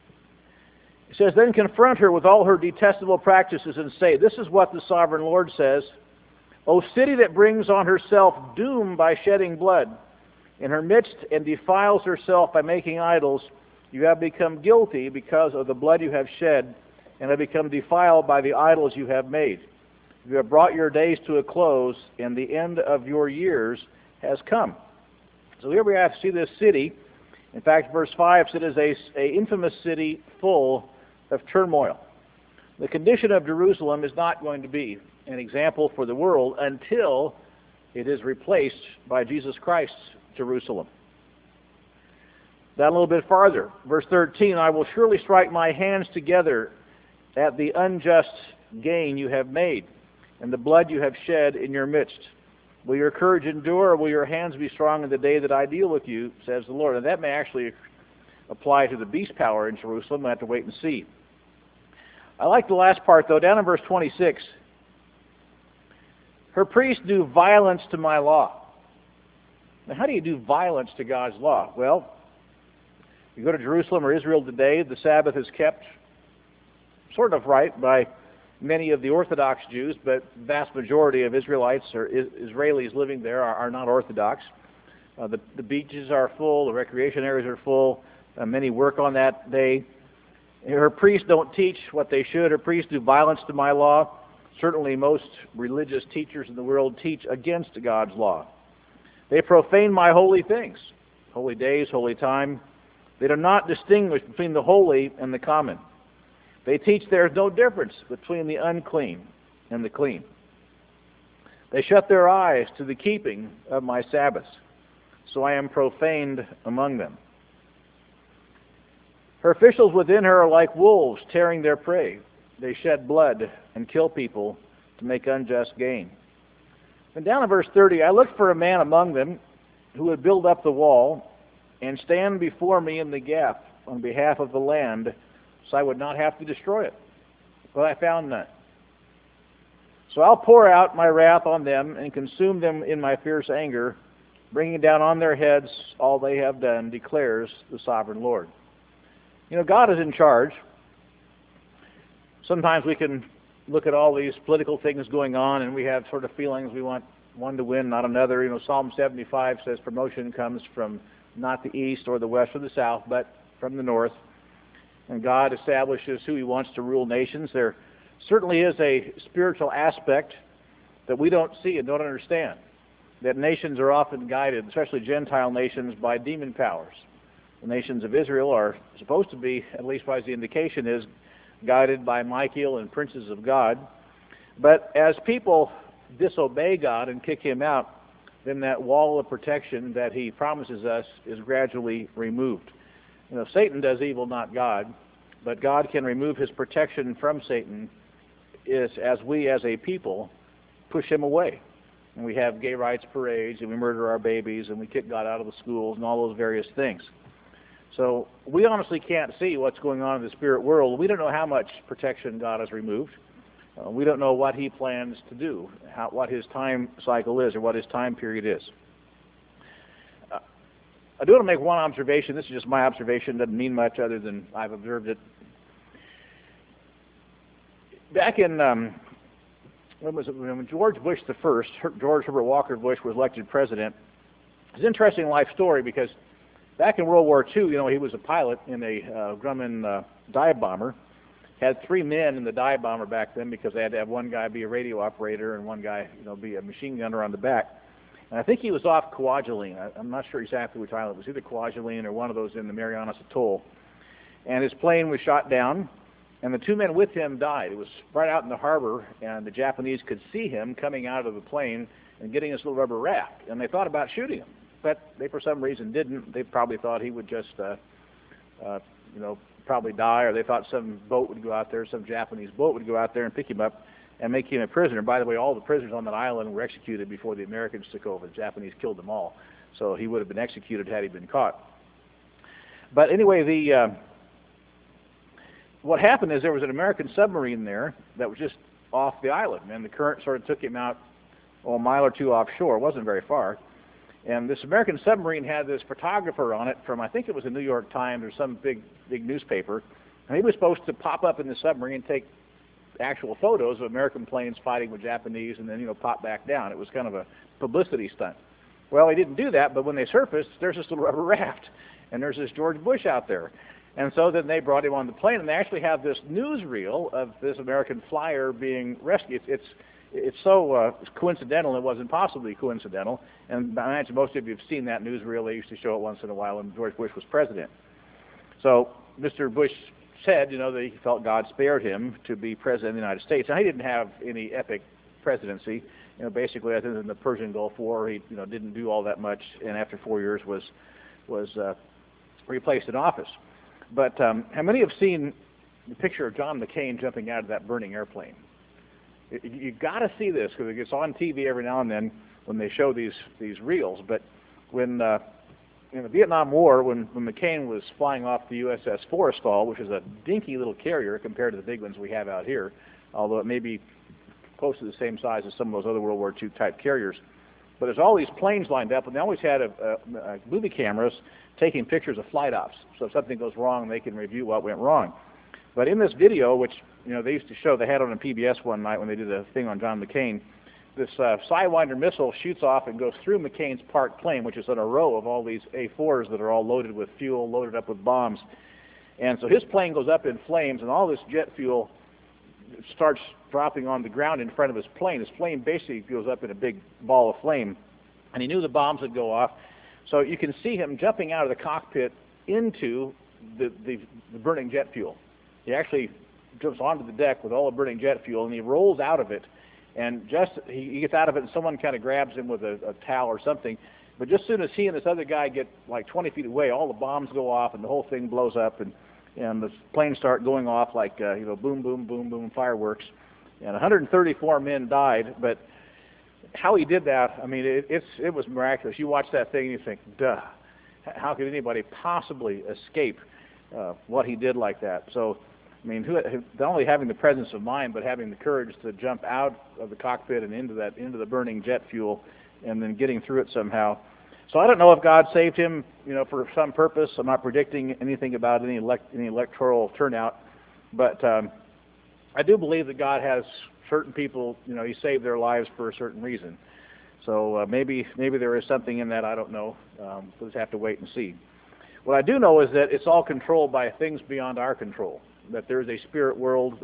He says, then confront her with all her detestable practices and say, this is what the sovereign Lord says, O city that brings on herself doom by shedding blood, in her midst and defiles herself by making idols, you have become guilty because of the blood you have shed, and have become defiled by the idols you have made. You have brought your days to a close, and the end of your years has come. So here we have to see this city. In fact, verse 5 said it is an infamous city full of turmoil. The condition of Jerusalem is not going to be an example for the world until it is replaced by Jesus Christ's Jerusalem. Down a little bit farther, verse 13, I will surely strike my hands together at the unjust gain you have made, and the blood you have shed in your midst. Will your courage endure, or will your hands be strong in the day that I deal with you, says the Lord. And that may actually apply to the beast power in Jerusalem. We'll have to wait and see. I like the last part, though, down in verse 26. Her priests do violence to my law. Now, how do you do violence to God's law? Well, you go to Jerusalem or Israel today, the Sabbath is kept sort of right by many of the Orthodox Jews, but the vast majority of Israelites or Israelis living there are not Orthodox. The beaches are full, the recreation areas are full, many work on that day. Her priests don't teach what they should. Her priests do violence to my law. Certainly most religious teachers in the world teach against God's law. They profane my holy things, holy days, holy time. They do not distinguish between the holy and the common. They teach there is no difference between the unclean and the clean. They shut their eyes to the keeping of my Sabbaths, so I am profaned among them. Her officials within her are like wolves tearing their prey. They shed blood and kill people to make unjust gain. And down in verse 30, I looked for a man among them who would build up the wall and stand before me in the gap on behalf of the land, so I would not have to destroy it. But I found none. So I'll pour out my wrath on them and consume them in my fierce anger, bringing down on their heads all they have done, declares the sovereign Lord. You know, God is in charge. Sometimes we can look at all these political things going on, and we have sort of feelings we want one to win, not another. You know, Psalm 75 says promotion comes from not the east or the west or the south, but from the north. And God establishes who he wants to rule nations. There certainly is a spiritual aspect that we don't see and don't understand, that nations are often guided, especially Gentile nations, by demon powers. The nations of Israel are supposed to be, at least as the indication is, guided by Michael and princes of God. But as people disobey God and kick him out, then that wall of protection that he promises us is gradually removed. Satan does evil, not God, but God can remove his protection from Satan as we as a people push him away. And we have gay rights parades, and we murder our babies, and we kick God out of the schools, and all those various things. So we honestly can't see what's going on in the spirit world. We don't know how much protection God has removed. We don't know what he plans to do, what his time cycle is, or what his time period is. I do want to make one observation. This is just my observation. Doesn't mean much other than I've observed it. Back in, when George Bush the first, George Herbert Walker Bush, was elected president, it's an interesting life story because back in World War II, he was a pilot in a Grumman dive bomber. Had 3 men in the dive bomber back then because they had to have one guy be a radio operator and one guy, be a machine gunner on the back. And I think he was off Kwajalein. I'm not sure exactly which island. It was either Kwajalein or one of those in the Marianas Atoll. And his plane was shot down, and the 2 men with him died. It was right out in the harbor, and the Japanese could see him coming out of the plane and getting his little rubber raft. And they thought about shooting him, but they for some reason didn't. They probably thought he would just, probably die, or they thought some boat would go out there, some Japanese boat would go out there and pick him up and make him a prisoner. By the way, all the prisoners on that island were executed before the Americans took over. The Japanese killed them all. So he would have been executed had he been caught. But anyway, what happened is there was an American submarine there that was just off the island, and the current sort of took him out a mile or 2 offshore. It wasn't very far. And this American submarine had this photographer on it from, I think it was the New York Times or some big newspaper, and he was supposed to pop up in the submarine and take actual photos of American planes fighting with Japanese and then, pop back down. It was kind of a publicity stunt. Well, he didn't do that, but when they surfaced, there's this little rubber raft, and there's this George Bush out there. And so then they brought him on the plane, and they actually have this newsreel of this American flyer being rescued. It's so coincidental it wasn't possibly coincidental, and I imagine most of you have seen that newsreel. They used to show it once in a while when George Bush was president. So Mr. Bush said, that he felt God spared him to be president of the United States. Now, he didn't have any epic presidency. Basically, other than the Persian Gulf War, he didn't do all that much, and after 4 years was replaced in office. But how many have seen the picture of John McCain jumping out of that burning airplane? You've got to see this because it's on TV every now and then when they show these reels. But when in the Vietnam War, when McCain was flying off the USS Forrestal, which is a dinky little carrier compared to the big ones we have out here, although it may be close to the same size as some of those other World War II type carriers. But there's all these planes lined up, and they always had movie cameras taking pictures of flight ops. So if something goes wrong, they can review what went wrong. But in this video, which they used to show, they had on a PBS one night when they did a thing on John McCain, this Sidewinder missile shoots off and goes through McCain's parked plane, which is in a row of all these A-4s that are all loaded with fuel, loaded up with bombs. And so his plane goes up in flames, and all this jet fuel starts dropping on the ground in front of his plane. His plane basically goes up in a big ball of flame, and he knew the bombs would go off. So you can see him jumping out of the cockpit into the burning jet fuel. He actually jumps onto the deck with all the burning jet fuel, and he rolls out of it. And just he gets out of it, and someone kind of grabs him with a towel or something. But just as soon as he and this other guy get like 20 feet away, all the bombs go off, and the whole thing blows up, and the planes start going off like boom, boom, boom, boom, fireworks. And 134 men died. But how he did that, I meid it was miraculous. You watch that thing, and you think, duh, how could anybody possibly escape what he did like that? So, not only having the presence of mind, but having the courage to jump out of the cockpit and into the burning jet fuel, and then getting through it somehow. So I don't know if God saved him, for some purpose. I'm not predicting anything about any electoral turnout, but I do believe that God has certain people, He saved their lives for a certain reason. So maybe there is something in that. I don't know. We'll just have to wait and see. What I do know is that it's all controlled by things beyond our control. That there is a spirit world.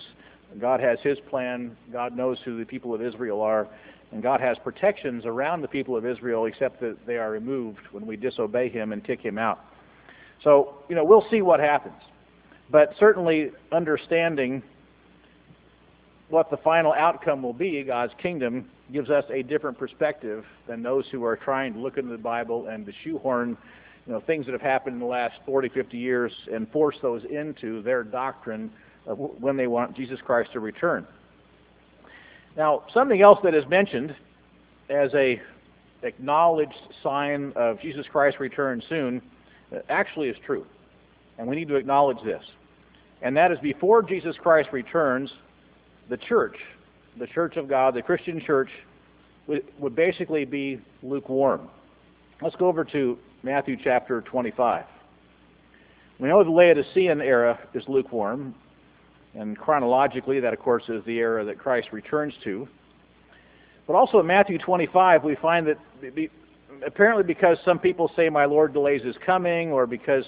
God has His plan. God knows who the people of Israel are. And God has protections around the people of Israel, except that they are removed when we disobey Him and kick Him out. So, we'll see what happens. But certainly understanding what the final outcome will be, God's kingdom, gives us a different perspective than those who are trying to look into the Bible and to shoehorn things that have happened in the last 40, 50 years and force those into their doctrine of when they want Jesus Christ to return. Now, something else that is mentioned as a acknowledged sign of Jesus Christ's return soon actually is true. And we need to acknowledge this. And that is, before Jesus Christ returns, the church of God, the Christian church, would basically be lukewarm. Let's go over to Matthew chapter 25. We know the Laodicean era is lukewarm, and chronologically that, of course, is the era that Christ returns to. But also in Matthew 25, we find that apparently because some people say, "My Lord delays his coming," or because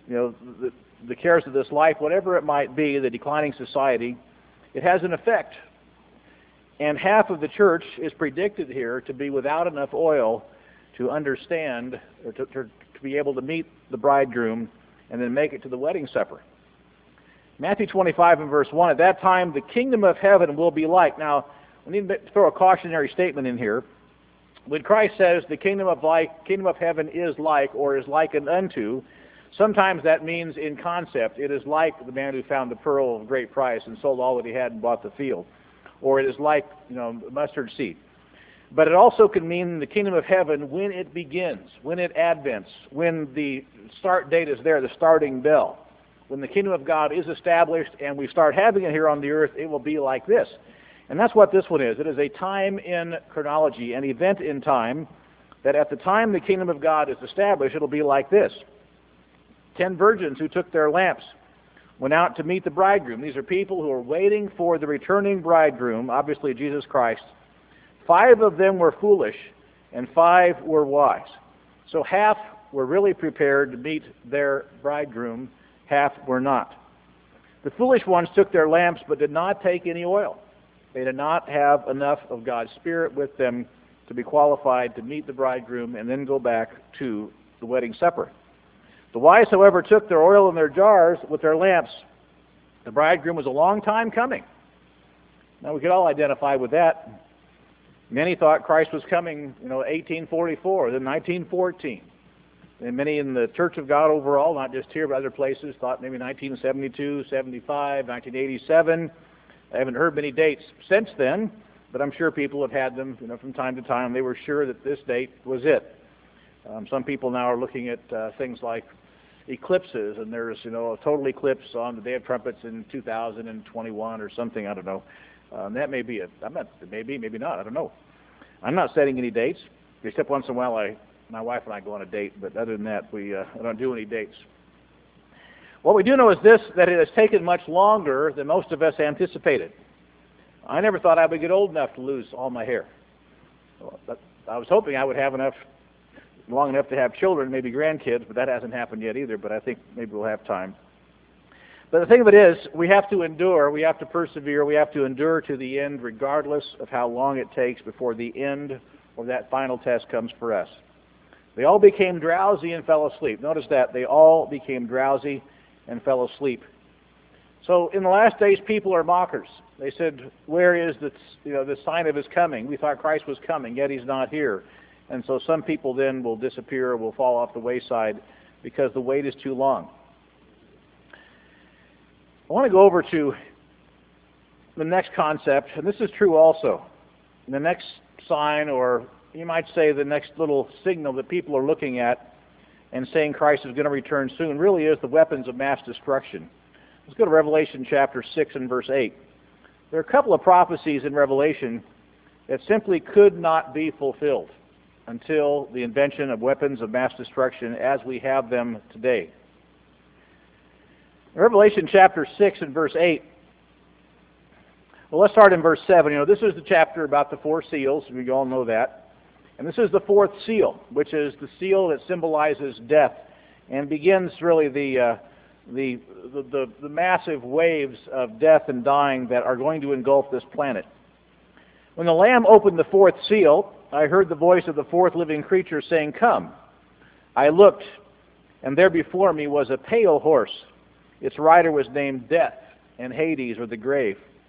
the cares of this life, whatever it might be, the declining society, it has an effect. And half of the church is predicted here to be without enough oil to understand, or to be able to meet the bridegroom and then make it to the wedding supper. Matthew 25 and verse 1, "At that time the kingdom of heaven will be like." Now, we need to throw a cautionary statement in here. When Christ says the kingdom of heaven is like, or is likened unto, sometimes that means in concept. It is like the man who found the pearl of great price and sold all that he had and bought the field. Or it is like, mustard seed. But it also can mean the kingdom of heaven when it begins, when it advents, when the start date is there, the starting bell. When the kingdom of God is established and we start having it here on the earth, it will be like this. And that's what this one is. It is a time in chronology, an event in time, that at the time the kingdom of God is established, it'll be like this. 10 virgins who took their lamps went out to meet the bridegroom. These are people who are waiting for the returning bridegroom, obviously Jesus Christ. 5 of them were foolish, and 5 were wise. So half were really prepared to meet their bridegroom, half were not. The foolish ones took their lamps, but did not take any oil. They did not have enough of God's Spirit with them to be qualified to meet the bridegroom and then go back to the wedding supper. The wise, however, took their oil in their jars with their lamps. The bridegroom was a long time coming. Now, we could all identify with that. Many thought Christ was coming, 1844, then 1914. And many in the Church of God overall, not just here but other places, thought maybe 1972, 75, 1987. I haven't heard many dates since then, but I'm sure people have had them, from time to time. They were sure that this date was it. Some people now are looking at things like eclipses, and there's, a total eclipse on the Day of Trumpets in 2021 or something. I don't know. That may be it. Maybe not. I don't know. I'm not setting any dates, except once in a while my wife and I go on a date, but other than that, I don't do any dates. What we do know is this, that it has taken much longer than most of us anticipated. I never thought I would get old enough to lose all my hair. I was hoping I would have long enough to have children, maybe grandkids, but that hasn't happened yet either, but I think maybe we'll have time. But the thing of it is, we have to endure, we have to persevere, we have to endure to the end regardless of how long it takes before the end or that final test comes for us. They all became drowsy and fell asleep. Notice that. They all became drowsy and fell asleep. So in the last days, people are mockers. They said, "Where is the sign of his coming? We thought Christ was coming, yet he's not here." And so some people then will disappear, will fall off the wayside because the wait is too long. I want to go over to the next concept, and this is true also. The next sign, or you might say the next little signal that people are looking at and saying Christ is going to return soon, really is the weapons of mass destruction. Let's go to Revelation chapter 6 and verse 8. There are a couple of prophecies in Revelation that simply could not be fulfilled until the invention of weapons of mass destruction as we have them today. Revelation chapter 6 and verse 8. Well, let's start in verse 7. This is the chapter about the 4 seals. We all know that. And this is the 4th seal, which is the seal that symbolizes death and begins really the massive waves of death and dying that are going to engulf this planet. When the Lamb opened the 4th seal, I heard the voice of the 4th living creature saying, "Come." I looked, and there before me was a pale horse. Its rider was named Death, and Hades, or the grave.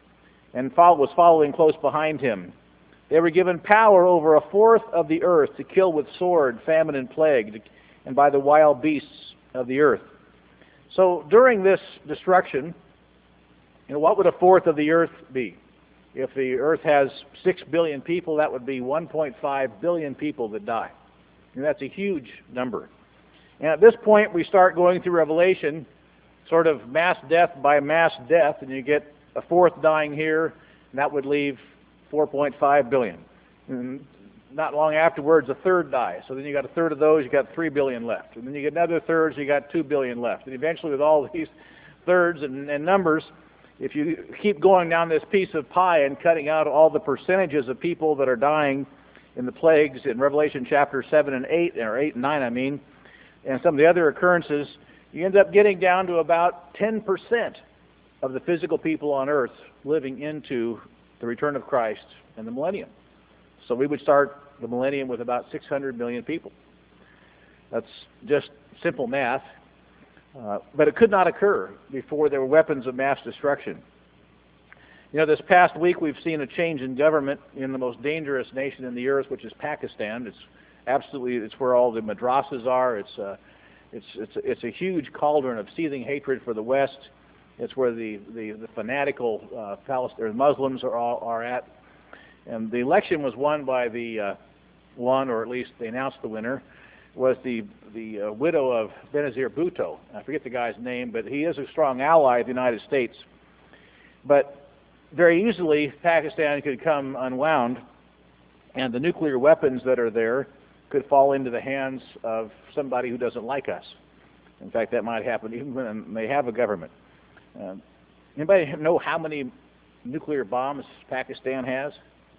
and was following close behind him. They were given power over a fourth of the earth to kill with sword, famine, and plague, and by the wild beasts of the earth. So during this destruction, what would a fourth of the earth be? If the earth has 6 billion people, that would be 1.5 billion people that die. And that's a huge number. And at this point, we start going through Revelation, sort of mass death by mass death, and you get a fourth dying here, and that would leave 4.5 billion. And not long afterwards, a third dies. So then you got a third of those, you got 3 billion left. And then you get another third, so you got 2 billion left. And eventually, with all these thirds and numbers, if you keep going down this piece of pie and cutting out all the percentages of people that are dying in the plagues in Revelation chapter 7 and 8, or 8 and 9, I mean, and some of the other occurrences, you end up getting down to about 10% of the physical people on earth living into the return of Christ and the millennium. So we would start the millennium with about 600 million people. That's just simple math. But it could not occur before there were weapons of mass destruction. This past week we've seen a change in government in the most dangerous nation in the earth, which is Pakistan. It's where all the madrasas are. It's a huge cauldron of seething hatred for the West. It's where the fanatical Muslims are at. And the election was won by or at least they announced the winner, was the widow of Benazir Bhutto. I forget the guy's name, but he is a strong ally of the United States. But very easily, Pakistan could come unwound, and the nuclear weapons that are there could fall into the hands of somebody who doesn't like us. In fact, that might happen even when they have a government. Anybody know how many nuclear bombs Pakistan has?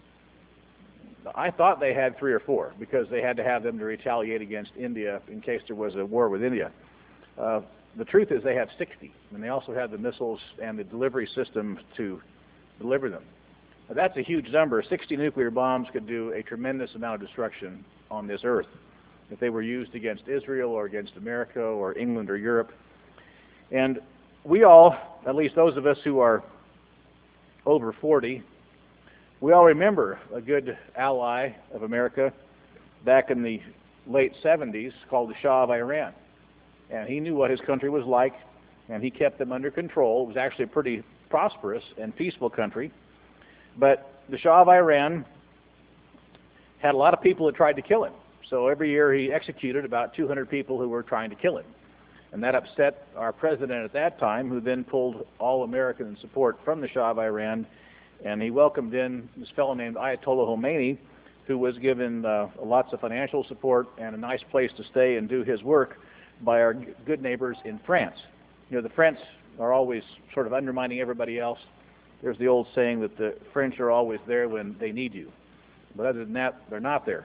I thought they had 3 or 4 because they had to have them to retaliate against India in case there was a war with India. The truth is they have 60, and they also have the missiles and the delivery system to deliver them. Now, that's a huge number. 60 nuclear bombs could do a tremendous amount of destruction on this earth if they were used against Israel or against America or England or Europe. And we all, at least those of us who are over 40, we all remember a good ally of America back in the late 70s called the Shah of Iran. And he knew what his country was like, and he kept them under control. It was actually a pretty prosperous and peaceful country. But the Shah of Iran had a lot of people that tried to kill him. So every year he executed about 200 people who were trying to kill him. And that upset our president at that time, who then pulled all American support from the Shah of Iran, and he welcomed in this fellow named Ayatollah Khomeini, who was given lots of financial support and a nice place to stay and do his work by our good neighbors in France. The French are always sort of undermining everybody else. There's the old saying that the French are always there when they need you. But other than that, they're not there.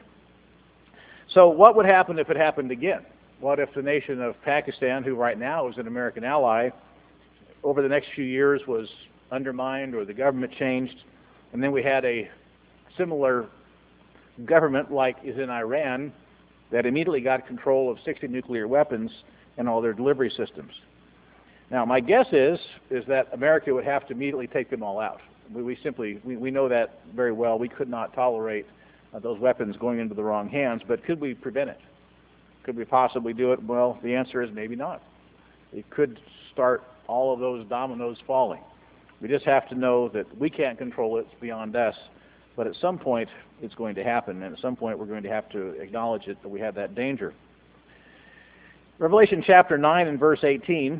So what would happen if it happened again? What if the nation of Pakistan, who right now is an American ally, over the next few years was undermined or the government changed, and then we had a similar government like is in Iran that immediately got control of 60 nuclear weapons and all their delivery systems? Now, my guess is that America would have to immediately take them all out. We know that very well. We could not tolerate those weapons going into the wrong hands, but could we prevent it? Could we possibly do it? Well, the answer is maybe not. It could start all of those dominoes falling. We just have to know that we can't control it. It's beyond us. But at some point, it's going to happen, and at some point, we're going to have to acknowledge it, that we have that danger. Revelation chapter 9 and verse 18.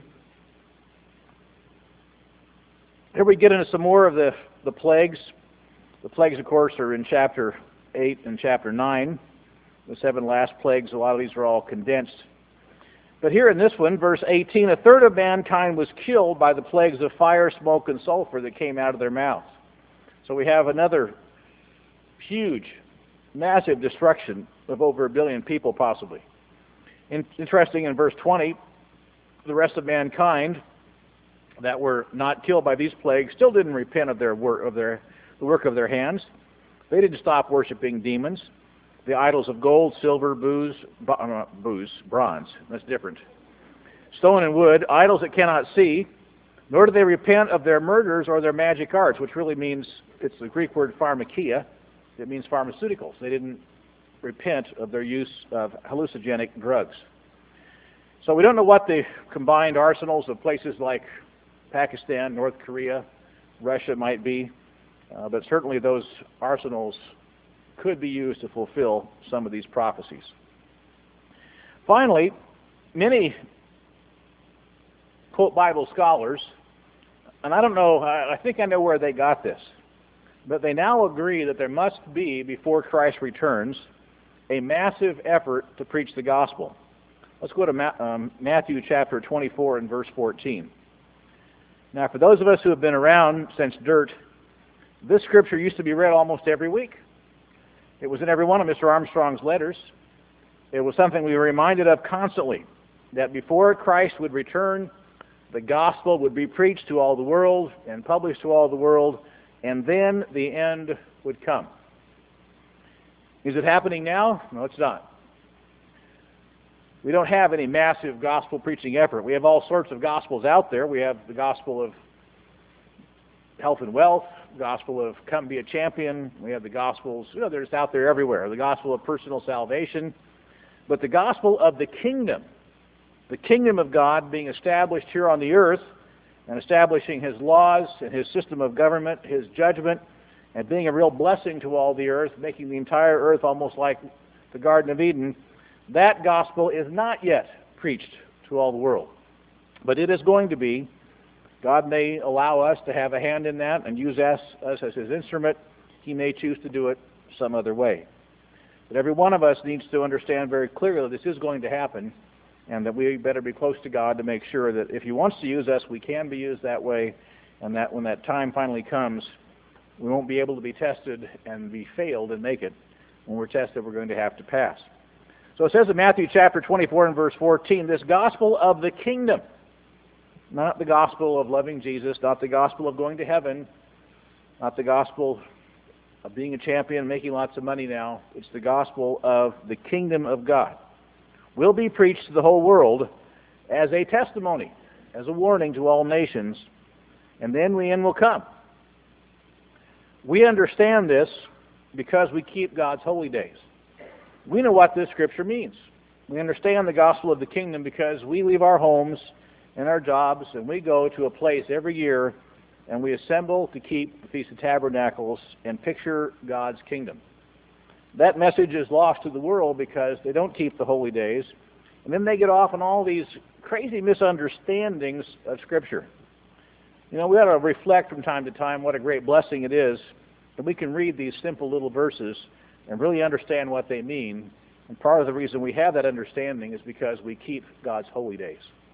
Here we get into some more of the plagues. The plagues, of course, are in chapter 8 and chapter 9. The 7 last plagues, a lot of these are all condensed. But here in this one, verse 18, a third of mankind was killed by the plagues of fire, smoke, and sulfur that came out of their mouths. So we have another huge, massive destruction of over 1 billion people, possibly. Interesting, in verse 20, the rest of mankind that were not killed by these plagues still didn't repent of the work of their hands. They didn't stop worshiping demons, the idols of gold, silver, bronze. That's different. Stone and wood, idols that cannot see, Nor do they repent of their murders or their magic arts, which really means, it's the Greek word pharmakia. It means pharmaceuticals. They didn't repent of their use of hallucinogenic drugs. So we don't know what the combined arsenals of places like Pakistan, North Korea, Russia might be, but certainly those arsenals could be used to fulfill some of these prophecies. Finally, many, quote, Bible scholars, and I don't know, I think I know where they got this, but they now agree that there must be, before Christ returns, a massive effort to preach the gospel. Let's go to Matthew chapter 24 and verse 14. Now, for those of us who have been around since dirt, this scripture used to be read almost every week. It was in every one of Mr. Armstrong's letters. It was something we were reminded of constantly, that before Christ would return, the gospel would be preached to all the world and published to all the world, and then the end would come. Is it happening now? No, it's not. We don't have any massive gospel preaching effort. We have all sorts of gospels out there. We have the gospel of health and wealth, the gospel of come be a champion. We have the gospels, they're just out there everywhere. The gospel of personal salvation. But the gospel of the kingdom of God being established here on the earth and establishing His laws and His system of government, His judgment, and being a real blessing to all the earth, making the entire earth almost like the Garden of Eden, that gospel is not yet preached to all the world. But it is going to be. God may allow us to have a hand in that and use us as His instrument. He may choose to do it some other way. But every one of us needs to understand very clearly that this is going to happen, and that we better be close to God to make sure that if He wants to use us, we can be used that way, and that when that time finally comes, we won't be able to be tested and be failed and make it. When we're tested, we're going to have to pass. So it says in Matthew chapter 24 and verse 14, this gospel of the kingdom, not the gospel of loving Jesus, not the gospel of going to heaven, not the gospel of being a champion, making lots of money now. It's the gospel of the kingdom of God. Will be preached to the whole world as a testimony, as a warning to all nations, and then the end will come. We understand this because we keep God's holy days. We know what this scripture means. We understand the gospel of the kingdom because we leave our homes and our jobs and we go to a place every year and we assemble to keep the Feast of Tabernacles and picture God's kingdom. That message is lost to the world because they don't keep the holy days, and then they get off on all these crazy misunderstandings of Scripture. We ought to reflect from time to time what a great blessing it is that we can read these simple little verses and really understand what they mean. And part of the reason we have that understanding is because we keep God's holy days.